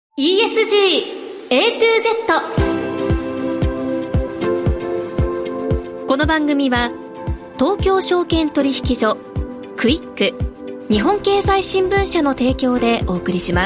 ESG A to Z。 この番組は東京証券取引所、クイック、日本経済新聞社の提供でお送りします。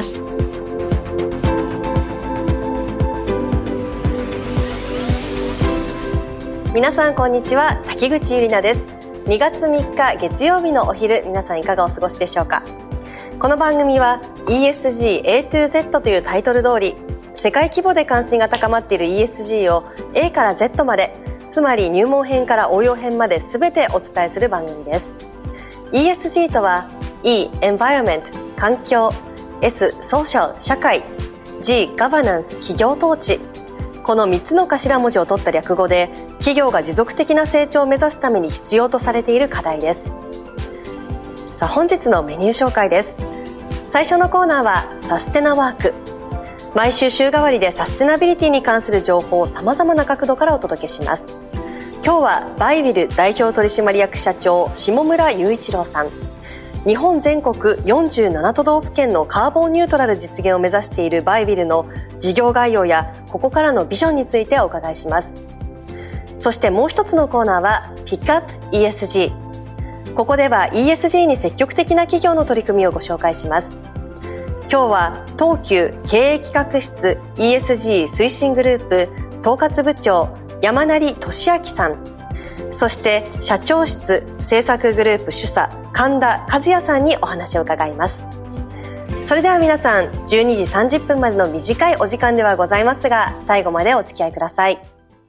皆さんこんにちは、滝口ゆりなです。2月3日月曜日のお昼、皆さんいかがお過ごしでしょうか。この番組は ESG A to Z というタイトル通り、世界規模で関心が高まっている ESG を A から Z まで、つまり入門編から応用編まで全てお伝えする番組です。 ESG とは E、Environment、環境、S、Social、社会、G、Governance、企業統治、この3つの頭文字を取った略語で、企業が持続的な成長を目指すために必要とされている課題です。さあ、本日のメニュー紹介です。最初のコーナーはサステナワーク。毎週週替わりでサステナビリティに関する情報をさまざまな角度からお届けします。今日はバイウィル代表取締役社長下村雄一郎さん、日本全国47都道府県のカーボンニュートラル実現を目指しているバイウィルの事業概要やここからのビジョンについてお伺いします。そしてもう一つのコーナーはピックアップ ESG。 ここでは ESG に積極的な企業の取り組みをご紹介します。今日は東急経営企画室 ESG 推進グループ統括部長山成俊明さん、そして社長室政策グループ主査神田和也さんにお話を伺います。それでは皆さん、12時30分までの短いお時間ではございますが、最後までお付き合いください。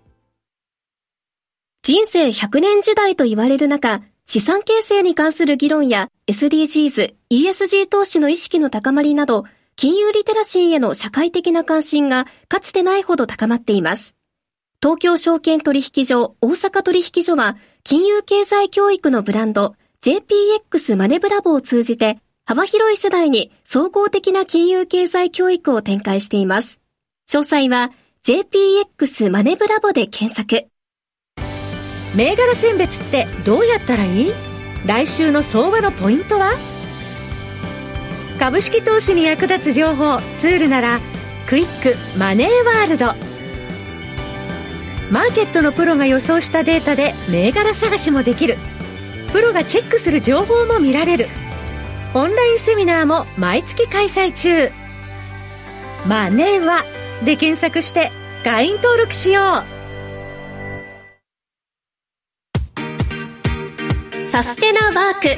人生100年時代と言われる中、資産形成に関する議論や SDGs、ESG 投資の意識の高まりなど、金融リテラシーへの社会的な関心がかつてないほど高まっています。東京証券取引所、大阪取引所は、金融経済教育のブランド、JPX マネブラボを通じて、幅広い世代に総合的な金融経済教育を展開しています。詳細は JPX マネブラボで検索。 銘柄選別ってどうやったらいい？来週の相場のポイントは？株式投資に役立つ情報ツールならクイックマネーワールド。マーケットのプロが予想したデータで銘柄探しもできる。プロがチェックする情報も見られる。オンラインセミナーも毎月開催中。マネーワで検索して会員登録しよう。 サステナワーク。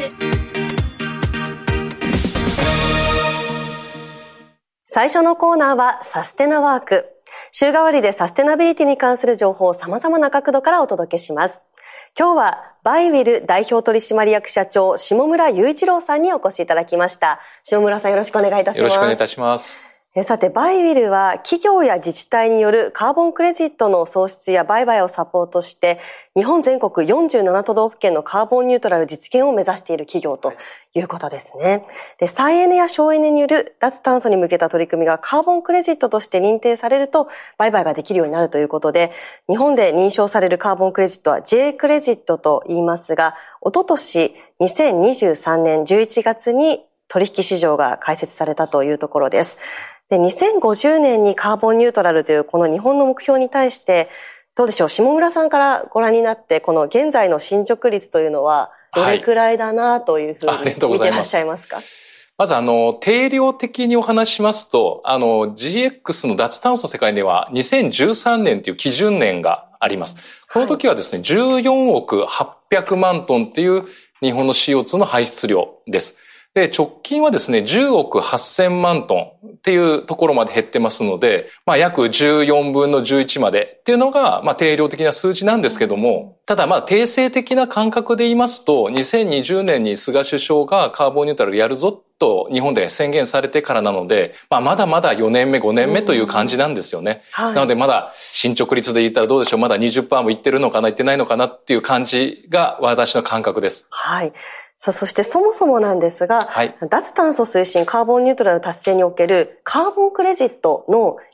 最初のコーナーはサステナワーク。週替わりでサステナビリティに関する情報を様々な角度からお届けします。今日はバイウィル代表取締役社長下村雄一郎さんにお越しいただきました。下村さん、よろしくお願いいたします。 よろしくお願いいたします。 さて、バイウィルは企業や自治体によるカーボンクレジットの創出や売買をサポートして、日本全国47都道府県のカーボンニュートラル実現を目指している企業ということですね。で、再エネや省エネによる脱炭素に向けた取り組みがカーボンクレジットとして認定されると、売買ができるようになるということで、日本で認証されるカーボンクレジットは J クレジットと言いますが、おととし2023年11月に取引市場が開設されたというところです。で、2050年にカーボンニュートラルというこの日本の目標に対して、どうでしょう、下村さんからご覧になって、この現在の進捗率というのは、どれくらいだなというふうに見てらっしゃいますか？ まず定量的にお話ししますと、GX の脱炭素世界では2013年という基準年があります。この時はですね、14億800万トンという日本の CO2 の排出量です。で、直近はですね、10億8000万トンっていうところまで減ってますので、約14分の11までっていうのが、定量的な数字なんですけども、ただ定性的な感覚で言いますと、2020年に菅首相がカーボンニュートラルやるぞと日本で宣言されてからなので、まだまだ4年目、5年目という感じなんですよね。なのでまだ進捗率で言ったらどうでしょう、まだ 20% もいってるのかな、いってないのかなっていう感じが私の感覚です。 はい。そしてそもそもなんですが、脱炭素推進カーボンニュートラル達成におけるカーボンクレジットの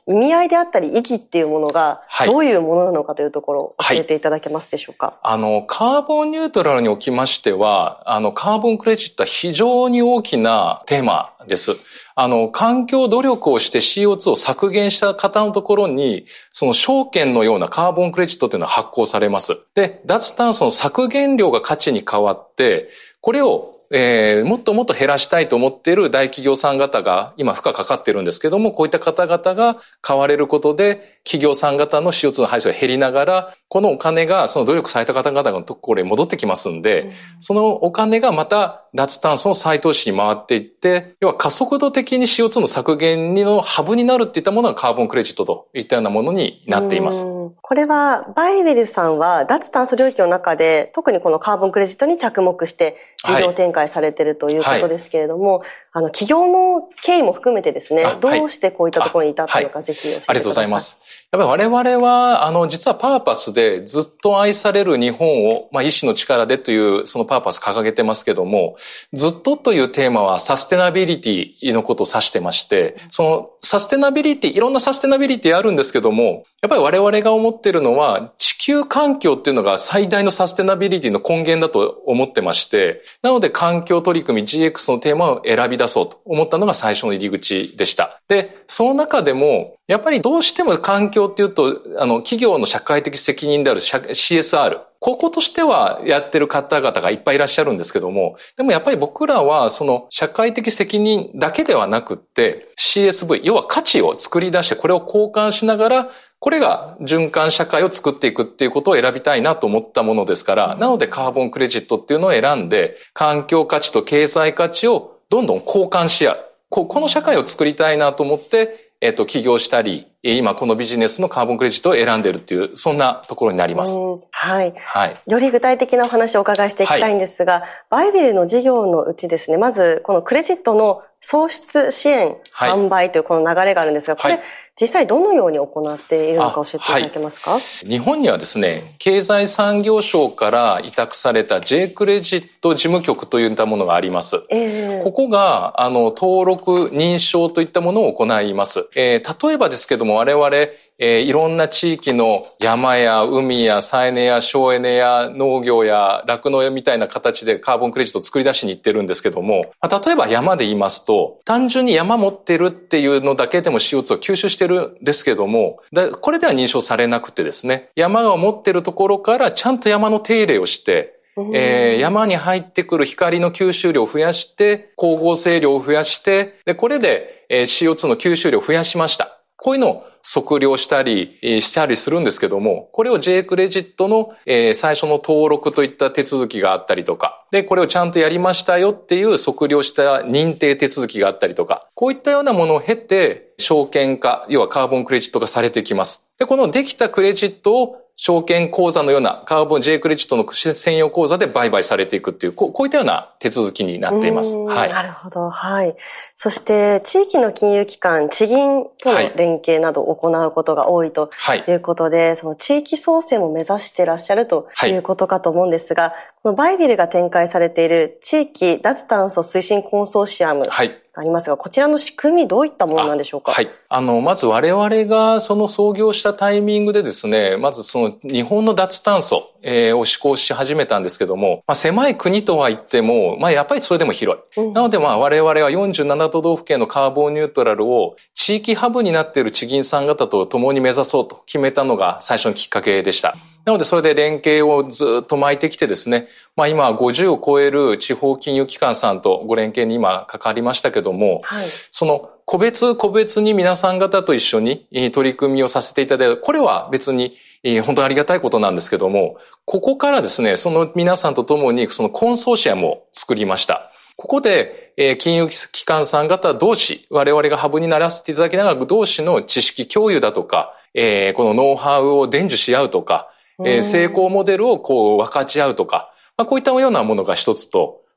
意味合いであったり意義っていうものがどういうものなのかというところを教えていただけますでしょうか。 カーボンニュートラルにおきましては、カーボンクレジットは非常に大きなテーマです。環境努力をして CO2 を削減した方のところに、その証券のようなカーボンクレジットというのは発行されます。で、脱炭素の削減量が価値に変わって、これをもっともっと減らしたいと思っている大企業さん方が今負荷かかってるんですけども、こういった方々が買われることで企業さん方の CO2 の排出が減りながら、このお金がその努力された方々のところに戻ってきますんで、そのお金がまた脱炭素の再投資に回っていって、要は加速度的に CO2 の削減のハブになるっていったものがカーボンクレジットといったようなものになっています。 これはバイウェルさんは脱炭素領域の中で特にこのカーボンクレジットに着目して事業展開されているということですけれども、企業の経緯も含めてですね、どうしてこういったところに至ったのか、ぜひ教えてください。 ありがとうございます。やっぱり我々は、実はパーパスでずっと愛される日本を、意志の力でというそのパーパス掲げてますけども、ずっとというテーマはサステナビリティのことを指してまして、そのサステナビリティ、いろんなサステナビリティあるんですけども、やっぱり我々が思ってるのは、地球環境っていうのが最大のサステナビリティの根源だと思ってまして、なので環境取り組み GX のテーマを選び出そうと思ったのが最初の入り口でした。で、その中でも、やっぱりどうしても環境っていうと、企業の社会的責任である CSR、こことしてはやってる方々がいっぱいいらっしゃるんですけども、でもやっぱり僕らはその社会的責任だけではなくって CSV、要は価値を作り出してこれを交換しながら、これが循環社会を作っていくっていうことを選びたいなと思ったものですから、なのでカーボンクレジットっていうのを選んで、環境価値と経済価値をどんどん交換し合う。この社会を作りたいなと思って、起業したり、今このビジネスのカーボンクレジットを選んでいるっていう、そんなところになります。 はい。より具体的なお話をお伺いしていきたいんですが、バイウェルの事業のうちですね、まずこのクレジットの創出支援、販売というこの流れがあるんですが、これ、実際どのように行っているのか教えていただけますか？ 日本にはですね、経済産業省から委託された J クレジット事務局といったものがあります。ここが、登録、認証といったものを行います。例えばですけども、我々、いろんな地域の山や海や再エネや省エネや農業や酪農みたいな形でカーボンクレジットを作り出しに行ってるんですけども、例えば山で言いますと、単純に山持ってるっていうのだけでも CO2 を吸収してるんですけども、これでは認証されなくてですね、山が持ってるところからちゃんと山の手入れをして、山に入ってくる光の吸収量を増やして、光合成量を増やして、で、これで CO2 の吸収量を増やしました。こういうのを測量したりするんですけども、これを J クレジットの最初の登録といった手続きがあったりとか、で、これをちゃんとやりましたよっていう測量した認定手続きがあったりとか、こういったようなものを経て、証券化、要はカーボンクレジット化されてきます。で、このできたクレジットを証券口座のようなカーボン J クレジットの専用口座で売買されていくっていう、こういったような手続きになっています。 なるほど。はい。そして、地域の金融機関、地銀との連携などを行うことが多いということで、その地域創生も目指していらっしゃるということかと思うんですが、このバイウェルが展開されている地域脱炭素推進コンソーシアム、ありますが、こちらの仕組みどういったものなんでしょうか？ まず我々がその創業したタイミングでですね、まずその日本の脱炭素を施行し始めたんですけども、狭い国とは言っても、やっぱりそれでも広い。なので我々は47都道府県のカーボンニュートラルを地域ハブになっている地銀さん方と共に目指そうと決めたのが最初のきっかけでした。なのでそれで連携をずっと巻いてきてですね、今50を超える地方金融機関さんとご連携に今関わりましたけども、その個別に皆さん方と一緒に取り組みをさせていただいた。これは別に本当にありがたいことなんですけども、ここからですね、その皆さんと共にそのコンソーシアムを作りました。ここで金融機関さん方同士、我々がハブにならせていただきながら同士の知識共有だとか、このノウハウを伝授し合うとか、成功モデルを分かち合うとか、こういったようなものが一つと、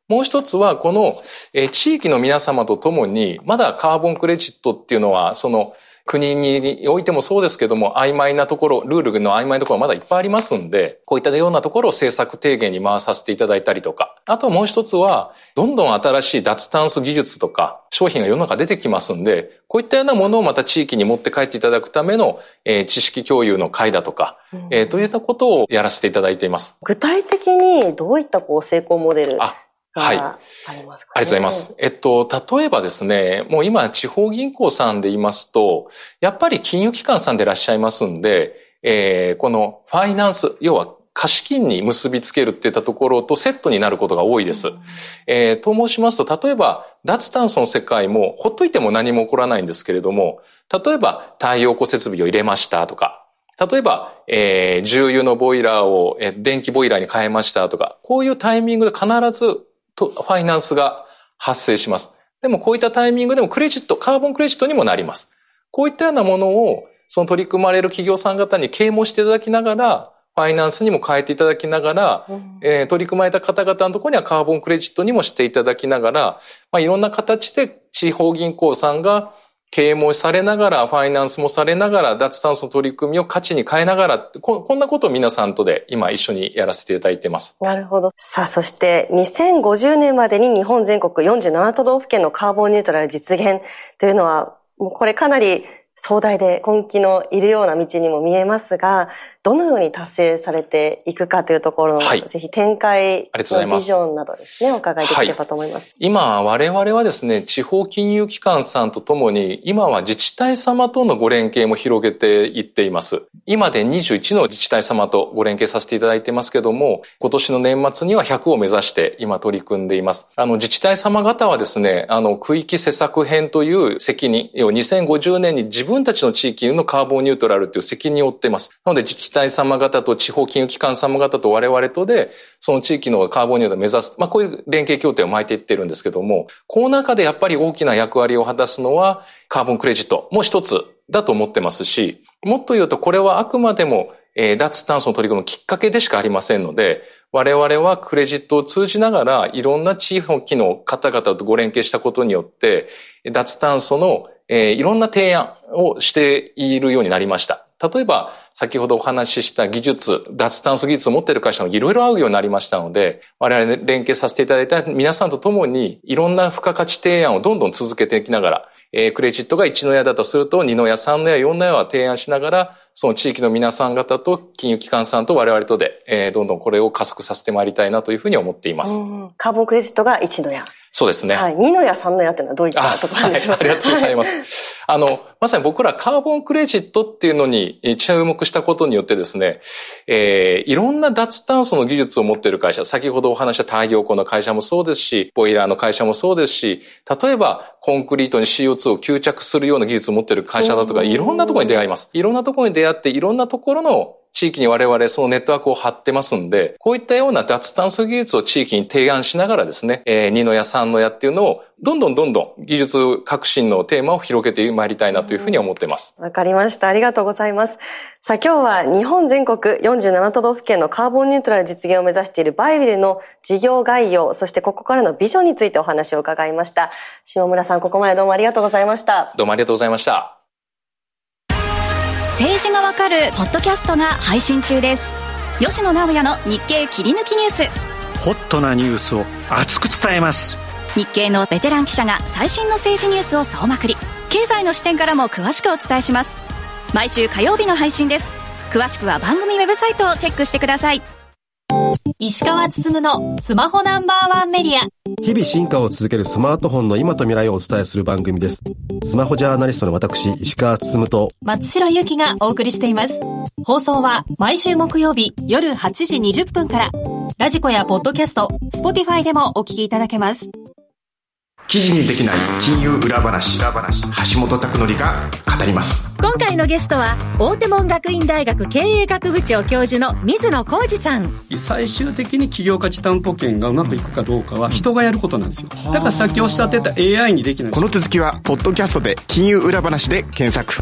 もう一つは、この、地域の皆様と共に、まだカーボンクレジットっていうのは、国においてもそうですけども、曖昧なところ、ルールの曖昧なところはまだいっぱいありますんで、こういったようなところを政策提言に回させていただいたりとか、あともう一つは、どんどん新しい脱炭素技術とか、商品が世の中出てきますんで、こういったようなものをまた地域に持って帰っていただくための、知識共有の会だとか、といったことをやらせていただいています。 具体的にどういった成功モデルはい。ありがとうございます。例えばですね、もう今、地方銀行さんで言いますと、やっぱり金融機関さんでいらっしゃいますんで、このファイナンス、要は貸金に結びつけるっていったところとセットになることが多いです。と申しますと、例えば、脱炭素の世界も、ほっといても何も起こらないんですけれども、例えば、太陽光設備を入れましたとか、例えば、重油のボイラーを電気ボイラーに変えましたとか、こういうタイミングで必ずファイナンスが発生します。でもこういったタイミングでもカーボンクレジットにもなります。こういったようなものを、取り組まれる企業さん方に啓蒙していただきながら、ファイナンスにも変えていただきながら、取り組まれた方々のところにはカーボンクレジットにもしていただきながら、いろんな形で地方銀行さんが啓蒙されながら、ファイナンスもされながら、脱炭素取り組みを価値に変えながら、こんなことを皆さんとで今一緒にやらせていただいています。 なるほど。さあ、そして2050年までに日本全国47都道府県のカーボンニュートラル実現というのは、もうこれかなり壮大で根気のいるような道にも見えますが、どのように達成されていくかというところの、ぜひ展開のビジョンなどですね、お伺いできればと思います。 今、我々はですね、地方金融機関さんとともに、今は自治体様とのご連携も広げていっています。今で21の自治体様とご連携させていただいてますけども、今年の年末には100を目指して今取り組んでいます。自治体様方はですね、区域施策編という責任、2050年に自分たちの地域のカーボンニュートラルという責任を負っています。なので自治体様方と地方金融機関様方と我々とで、その地域のカーボンニュートラルを目指す、こういう連携協定を巻いていってるんですけども、この中でやっぱり大きな役割を果たすのはカーボンクレジットも一つだと思ってますし、もっと言うとこれはあくまでも脱炭素の取り組みのきっかけでしかありませんので、我々はクレジットを通じながらいろんな地域の方々とご連携したことによって、脱炭素のいろんな提案をしているようになりました。例えば、先ほどお話しした技術、脱炭素技術を持っている会社もいろいろ会うようになりましたので、我々連携させていただいた皆さんと共に、いろんな付加価値提案をどんどん続けていきながら、クレジットが1の矢だとすると、2の矢、3の矢、4の矢は提案しながら、その地域の皆さん方と金融機関さんと我々とで、どんどんこれを加速させてまいりたいなというふうに思っています。 カーボンクレジットが1の矢。 そうですね。 はい。2の矢、3の矢っていうのはどういったところなんでしょうか。 ありがとうございます。まさに僕らカーボンクレジットっていうのに注目したことによってですね、いろんな脱炭素の技術を持っている会社、先ほどお話した太陽光の会社もそうですし、ボイラーの会社もそうですし、例えばコンクリートに CO2 を吸着するような技術を持っている会社だとか、いろんなところに出会います。いろんなところに出会って、いろんなところの地域に我々そのネットワークを張ってますんで、こういったような脱炭素技術を地域に提案しながらですね、2の矢3の矢っていうのをどんどん技術革新のテーマを広げてまいりたいなというふうに思っています。 わかりました。ありがとうございます。さあ今日は日本全国47都道府県のカーボンニュートラル実現を目指しているバイビルの事業概要、そしてここからのビジョンについてお話を伺いました。下村さん、ここまでどうもありがとうございました。 どうもありがとうございました。 政治がわかるポッドキャストが配信中です。吉野直也の日経切り抜きニュース。 ホットなニュースを熱く伝えます。 日経のベテラン記者が最新の政治ニュースを総まくり、経済の視点からも詳しくお伝えします。毎週火曜日の配信です。詳しくは番組ウェブサイトをチェックしてください。 石川つつむのスマホナンバーワンメディア。 日々進化を続けるスマートフォンの今と未来をお伝えする番組です。スマホジャーナリストの私、石川つつむと松代ゆきがお送りしています。放送は毎週木曜日夜8時20分から。ラジコやポッドキャスト、Spotify でもお聞きいただけます。 記事にできない金融裏話、橋本拓典が語ります。 今回のゲストは大手門学院大学経営学部長教授の水野浩二さん。 最終的に企業価値担保権がうまくいくかどうかは人がやることなんですよ。だからさっきおっしゃってた AI にできない。 この続きはポッドキャストで金融裏話で検索。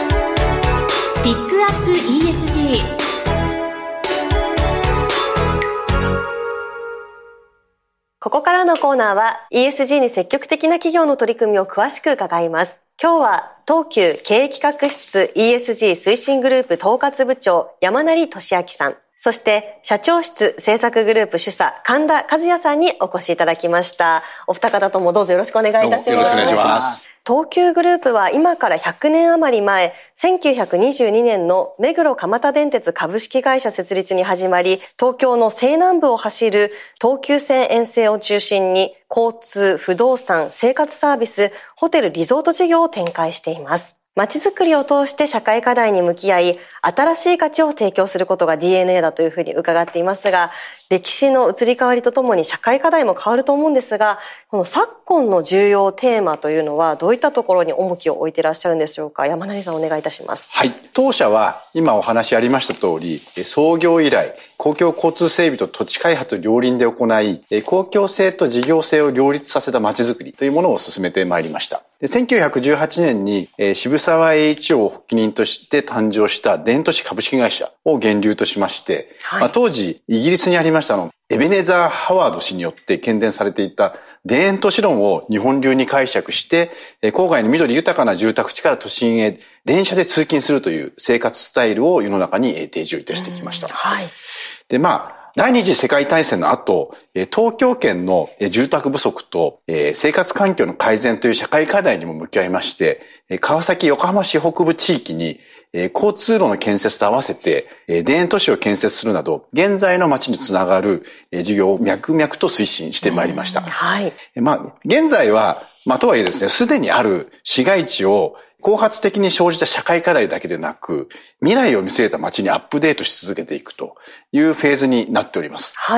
ピックアップ ESG。 ここからのコーナーは ESG に積極的な企業の取り組みを詳しく伺います。今日は東急経営企画室 ESG 推進グループ統括部長山成俊明さん、そして社長室政策グループ主査神田和也さんにお越しいただきました。お二方ともどうぞよろしくお願いいたします。 よろしくお願いします。 東急グループは今から100年余り前、1922年の目黒蒲田電鉄株式会社設立に始まり、東京の西南部を走る東急線沿線を中心に交通、不動産、生活サービス、ホテル、リゾート事業を展開しています。街づくりを通して社会課題に向き合い、新しい価値を提供することが DNA だというふうに伺っていますが、歴史の移り変わりとともに社会課題も変わると思うんですが、この昨今の重要テーマというのはどういったところに重きを置いていらっしゃるんでしょうか。山成さんお願いいたします。 はい。当社は今お話ありました通り、創業以来、公共交通整備と土地開発を両輪で行い、公共性と事業性を両立させた街づくりというものを進めてまいりました。1918年に渋沢栄一を発起人として誕生した田園都市株式会社を源流としまして、はい、当時イギリスにありましたエベネザー・ハワード氏によって喧伝されていた田園都市論を日本流に解釈して、郊外の緑豊かな住宅地から都心へ電車で通勤するという生活スタイルを世の中に提示をいたしてきました。 はい、 で、第二次世界大戦の後、東京圏の住宅不足と生活環境の改善という社会課題にも向き合いまして、川崎横浜市北部地域に交通路の建設と合わせて田園都市を建設するなど、現在の街につながる事業を脈々と推進してまいりました。 はい。 現在は、とはいえですね、すでにある市街地を後発的に生じた社会課題だけでなく、未来を見据えた街にアップデートし続けていくというフェーズになっております。 はい。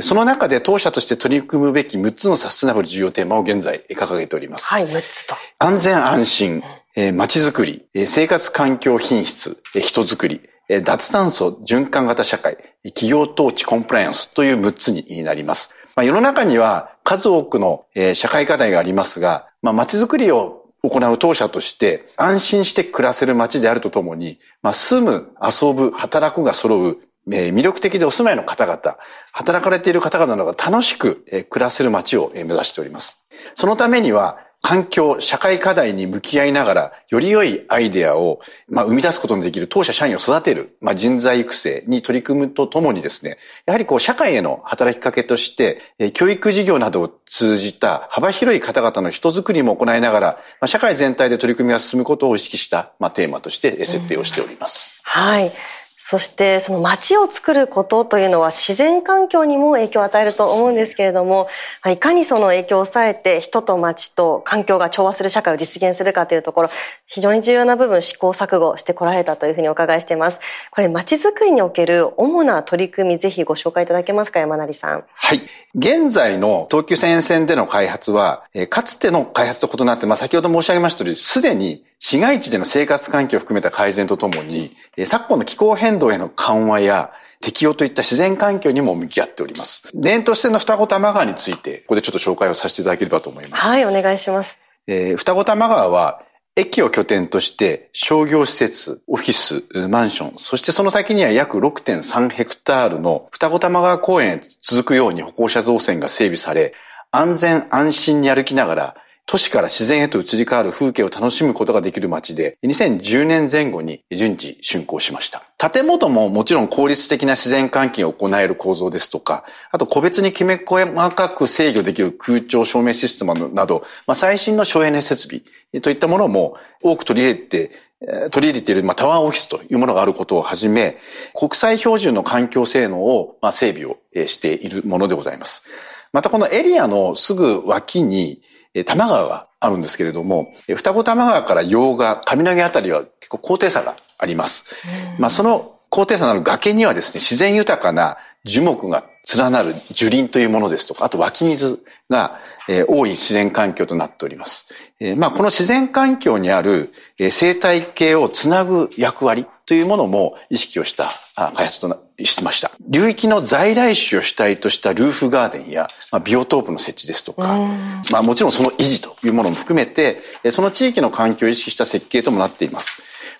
その中で当社として取り組むべき6つのサステナブル重要テーマを現在掲げております。 はい、6つと。 安全安心、街づくり、生活環境品質、人づくり、脱炭素循環型社会、企業統治コンプライアンスという6つになります。世の中には数多くの社会課題がありますが、街づくりを行う当社として安心して暮らせる街であるとともに、住む、遊ぶ、働くが揃う魅力的でお住まいの方々、働かれている方々が楽しく暮らせる街を目指しております。そのためには環境、社会課題に向き合いながら、より良いアイデアを生み出すことのできる当社社員を育てる、人材育成に取り組むとともにですね、やはり社会への働きかけとして、教育事業などを通じた幅広い方々の人づくりも行いながら、社会全体で取り組みが進むことを意識したテーマとして設定をしております。 はい。そしてその街を作ることというのは自然環境にも影響を与えると思うんですけれども、いかにその影響を抑えて人と街と環境が調和する社会を実現するかというところ、非常に重要な部分試行錯誤してこられたというふうにお伺いしています。これ街づくりにおける主な取り組み、ぜひご紹介いただけますか、山成さん。 はい。現在の東急線沿線での開発は、かつての開発と異なって、先ほど申し上げました通り、すでに市街地での生活環境を含めた改善とともに、昨今の気候変動への緩和や適応といった自然環境にも向き合っております。田園都市線の二子玉川について、ここでちょっと紹介をさせていただければと思います。 はい、お願いします。 二子玉川は、駅を拠点として商業施設、オフィス、マンション、そしてその先には約 6.3 ヘクタールの二子玉川公園へ続くように歩行者動線が整備され、安全安心に歩きながら都市から自然へと移り変わる風景を楽しむことができる街で、2010年前後に順次竣工しました。建物ももちろん効率的な自然換気を行える構造ですとか、あと個別にきめ細かく制御できる空調照明システムなど、最新の省エネ設備といったものも多く取り入れているタワーオフィスというものがあることをはじめ、国際標準の環境性能を整備をしているものでございます。またこのエリアのすぐ脇に多摩川があるんですけれども、二子玉川から用賀、上野毛あたりは結構高低差があります。その高低差のある崖にはですね、自然豊かな樹木が連なる樹林というものですとか、あと湧き水が多い自然環境となっております。この自然環境にある生態系をつなぐ役割というものも意識をした開発としました。流域の在来種を主体としたルーフガーデンやビオトープの設置ですとか、もちろんその維持というものも含めて、その地域の環境を意識した設計ともなっています。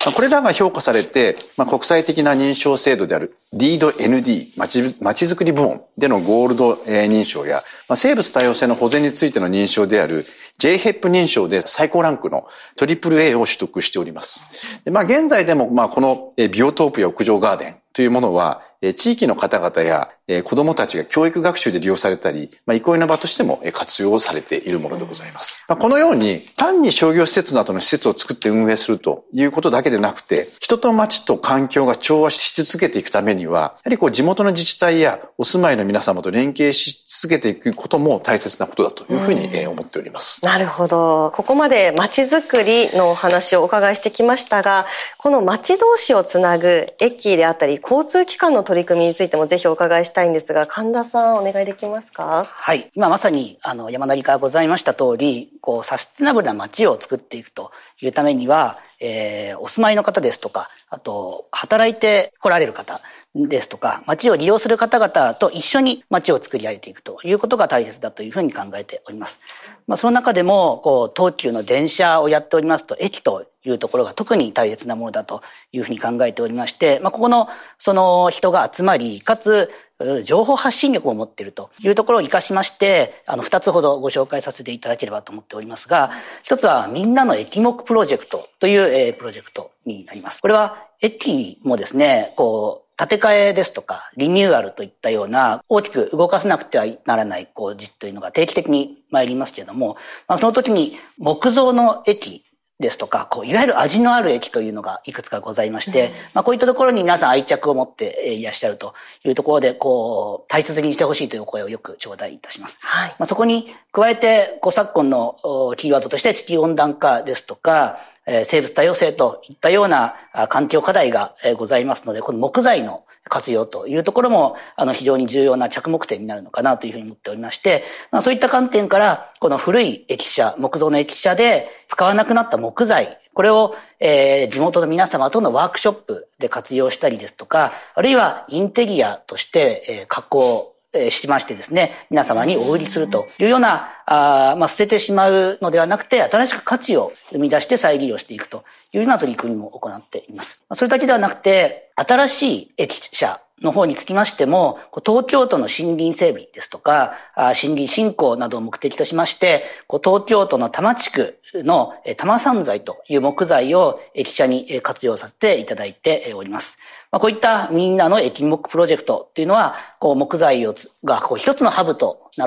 これらが評価されて、国際的な認証制度であるリード ND まちづくり部門でのゴールド認証や、生物多様性の保全についての認証である JHEP 認証で最高ランクの AAA を取得しております。で、現在でもこのビオトープや屋上ガーデンというものは地域の方々や子どもたちが教育学習で利用されたり、憩いの場としても活用されているものでございます。このように単に商業施設などの施設を作って運営するということだけでなくて、人と町と環境が調和し続けていくためには、やはり地元の自治体やお住まいの皆様と連携し続けていくことも大切なことだというふうに思っております。 なるほど。ここまで町づくりのお話をお伺いしてきましたが、この町同士をつなぐ駅であったり交通機関の取り組みについてもぜひお伺いしたいんですが、神田さんお願いできますか？ はい。今まさに山なりからございました通り、サステナブルな街を作っていくというためには、お住まいの方ですとか、あと働いて来られる方ですとか、街を利用する方々と一緒に街を作り上げていくということが大切だというふうに考えております。その中でも東急の電車をやっておりますと、駅というところが特に大切なものだというふうに考えておりまして、ここのその人が集まり、かつ情報発信力を持っているというところを活かしまして、2つほどご紹介させていただければと思っておりますが、一つはみんなの駅目プロジェクトというプロジェクトになります。これは駅もですね、建て替えですとかリニューアルといったような大きく動かさなくてはならない工事というのが定期的に参りますけれども、その時に木造の駅ですとか、いわゆる味のある駅というのがいくつかございまして、こういったところに皆さん愛着を持っていらっしゃるというところで、大切にしてほしいというお声をよく頂戴いたします。はい。そこに加えて、昨今のキーワードとして地球温暖化ですとか、生物多様性といったような環境課題がございますので、この木材の活用というところも非常に重要な着目点になるのかなというふうに思っておりまして、そういった観点からこの古い駅舎、木造の駅舎で使わなくなった木材、これを地元の皆様とのワークショップで活用したりですとか、あるいはインテリアとして加工しましてですね、皆様にお売りするというような、捨ててしまうのではなくて、新しく価値を生み出して再利用していくというような取り組みも行っています。それだけではなくて、新しい駅舎の方につきましても、東京都の森林整備ですとか、森林振興などを目的としまして、東京都の多摩地区の多摩産材という木材を駅舎に活用させていただいております。こういったみんなの駅目プロジェクトっていうのは、木材が一つのハブとなって、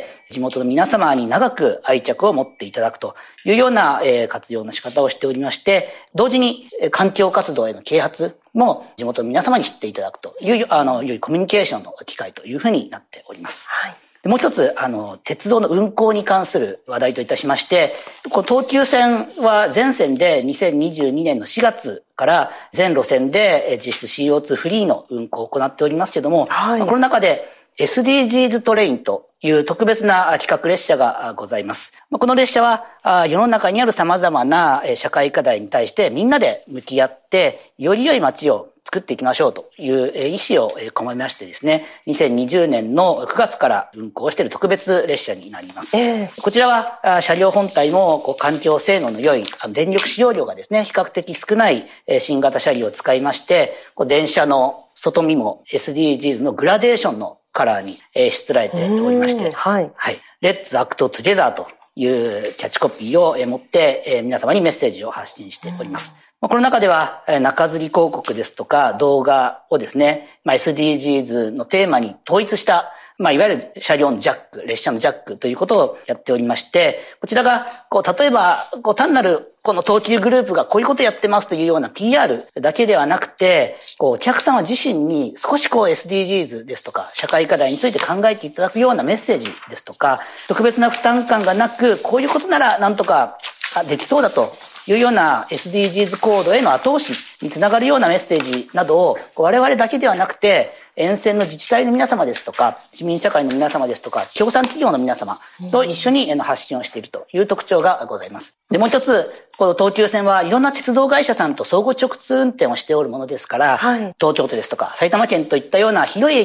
地元の皆様に長く愛着を持っていただくというような活用の仕方をしておりまして、同時に環境活動への啓発も地元の皆様に知っていただくという、良いコミュニケーションの機会というふうになっております。はい。もう一つ、鉄道の運行に関する話題といたしまして、東急線は全線で2022年の4月から全路線で実質 CO2 フリーの運行を行っておりますけれども、はい、この中で SDGs トレインという特別な企画列車がございます。この列車は世の中にある様々な社会課題に対してみんなで向き合ってより良い街を作っていきましょうという意思を込めましてですね、2020年の9月から運行している特別列車になります。こちらは車両本体も環境性能の良い電力使用量がですね、比較的少ない新型車両を使いまして、電車の外見も SDGs のグラデーションのカラーにしつらえておりまして、はい。はい。Let's Act Together というキャッチコピーを持って皆様にメッセージを発信しております。この中では中吊り広告ですとか動画をですね、SDGs のテーマに統一したいわゆる車両のジャック、列車のジャックということをやっておりまして、こちらが例えば単なるこの東急グループがこういうことやってますというような PR だけではなくて、お客様自身に少しSDGs ですとか社会課題について考えていただくようなメッセージですとか、特別な負担感がなく、こういうことならなんとかできそうだというような SDGs コードへの後押しにつながるようなメッセージなどを我々だけではなくて、沿線の自治体の皆様ですとか、市民社会の皆様ですとか、協賛企業の皆様と一緒に発信をしているという特徴がございます。で、もう一つ、この東急線はいろんな鉄道会社さんと相互直通運転をしておるものですから、はい、東京都ですとか埼玉県といったような広いエリア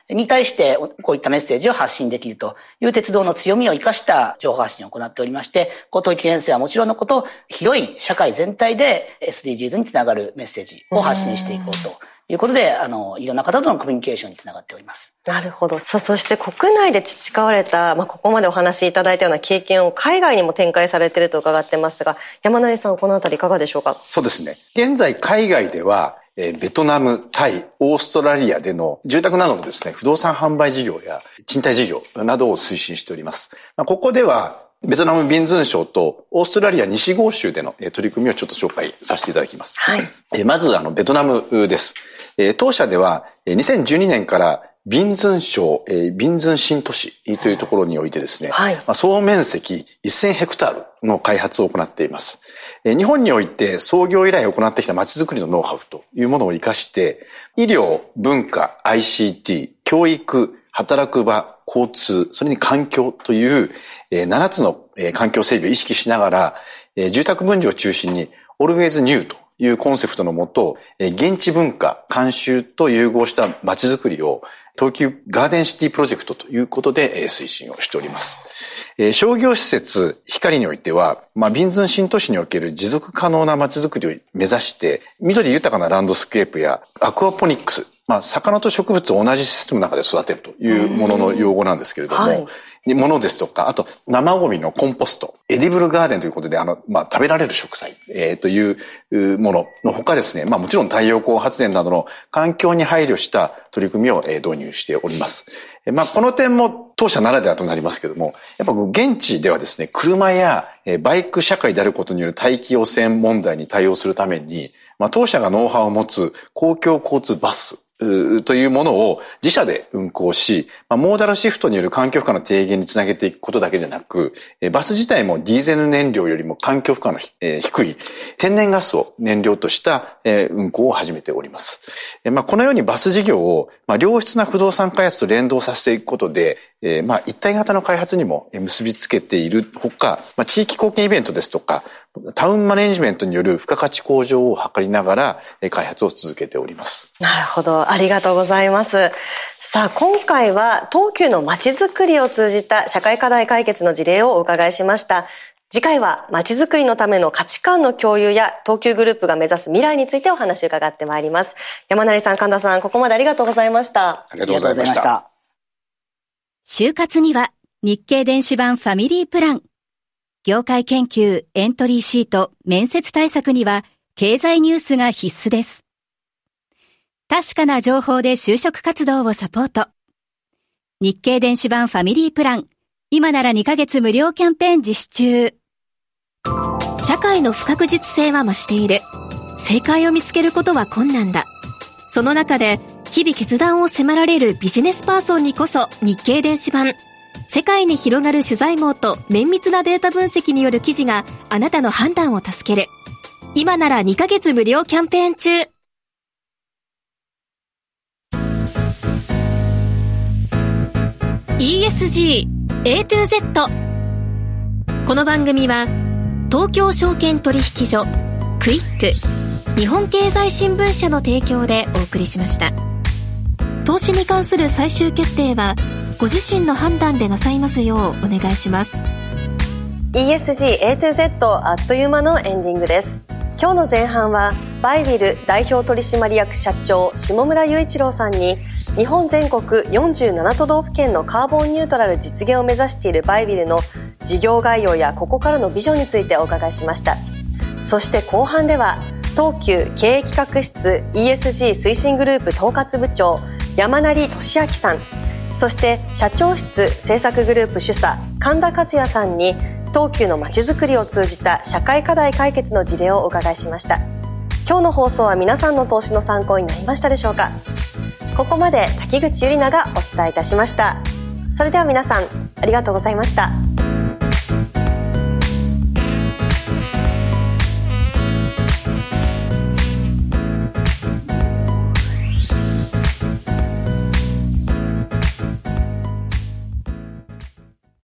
に対してこういったメッセージを発信できるという鉄道の強みを生かした情報発信を行っておりまして、東急電線はもちろんのこと、広い社会全体で SDGs につながるメッセージを発信していこうということで、いろんな方とのコミュニケーションにつながっております。 なるほど。さあ、そして国内で培われた、ここまでお話しいただいたような経験を海外にも展開されていると伺ってますが、山成さん、このあたりいかがでしょうか？ そうですね。現在海外では、ベトナム、タイ、オーストラリアでの住宅などのですね、不動産販売事業や賃貸事業などを推進しております。ここでは、ベトナムビンズン省とオーストラリア西豪州での取り組みをちょっと紹介させていただきます。はい。まずベトナムです。当社では2012年からビンズン省、ビンズン新都市というところにおいてですね、はい、総面積1000ヘクタールの開発を行っています。日本において創業以来行ってきた街づくりのノウハウというものを生かして、医療、文化、ICT、教育、働く場、交通、それに環境という7つの環境整備を意識しながら、住宅分譲を中心に Always New というコンセプトのもと、現地文化、慣習と融合した街づくりを東急ガーデンシティプロジェクトということで推進をしております。商業施設光においては、ビンズン新都市における持続可能な街づくりを目指して、緑豊かなランドスケープやアクアポニックス、魚と植物を同じシステムの中で育てるというものの用語なんですけれども、はい、ものですとか、あと生ゴミのコンポスト、エディブルガーデンということで、食べられる植栽、というものの他ですね、もちろん太陽光発電などの環境に配慮した取り組みを導入しております。この点も当社ならではとなりますけれども、やっぱ現地ではですね、車やバイク社会であることによる大気汚染問題に対応するために、当社がノウハウを持つ公共交通バスというものを自社で運行し、モーダルシフトによる環境負荷の低減につなげていくことだけでなく、バス自体もディーゼル燃料よりも環境負荷の低い天然ガスを燃料とした運行を始めております。このようにバス事業を良質な不動産開発と連動させていくことで、一体型の開発にも結びつけているほか、地域貢献イベントですとか、タウンマネジメントによる付加価値向上を図りながら開発を続けております。 なるほど。ありがとうございます。さあ、今回は東急の街づくりを通じた社会課題解決の事例をお伺いしました。次回は街づくりのための価値観の共有や東急グループが目指す未来についてお話を伺ってまいります。山成さん、神田さん、ここまでありがとうございました。 ありがとうございました。 就活には日経電子版ファミリープラン。業界研究、エントリーシート、面接対策には経済ニュースが必須です。確かな情報で就職活動をサポート。日経電子版ファミリープラン。今なら2ヶ月無料キャンペーン実施中。 社会の不確実性は増している。正解を見つけることは困難だ。その中で日々決断を迫られるビジネスパーソンにこそ日経電子版。世界に広がる取材網と綿密なデータ分析による記事があなたの判断を助ける。今なら2ヶ月無料キャンペーン中。ESG A to Z。 この番組は東京証券取引所、クイック、日本経済新聞社の提供でお送りしました。投資に関する最終決定はご自身の判断でなさいますようお願いします。 ESG A to Z あっという間のエンディングです。今日の前半はバイビル代表取締役社長下村雄一郎さんに日本全国47都道府県のカーボンニュートラル実現を目指しているバイビルの事業概要やここからのビジョンについてお伺いしました。そして後半では東急経営企画室 ESG 推進グループ統括部長山成俊明さん、そして社長室政策グループ主査神田克也さんに東急のまちづくりを通じた社会課題解決の事例をお伺いしました。今日の放送は皆さんの投資の参考になりましたでしょうか。ここまで滝口ゆりながお伝えいたしました。それでは皆さんありがとうございました。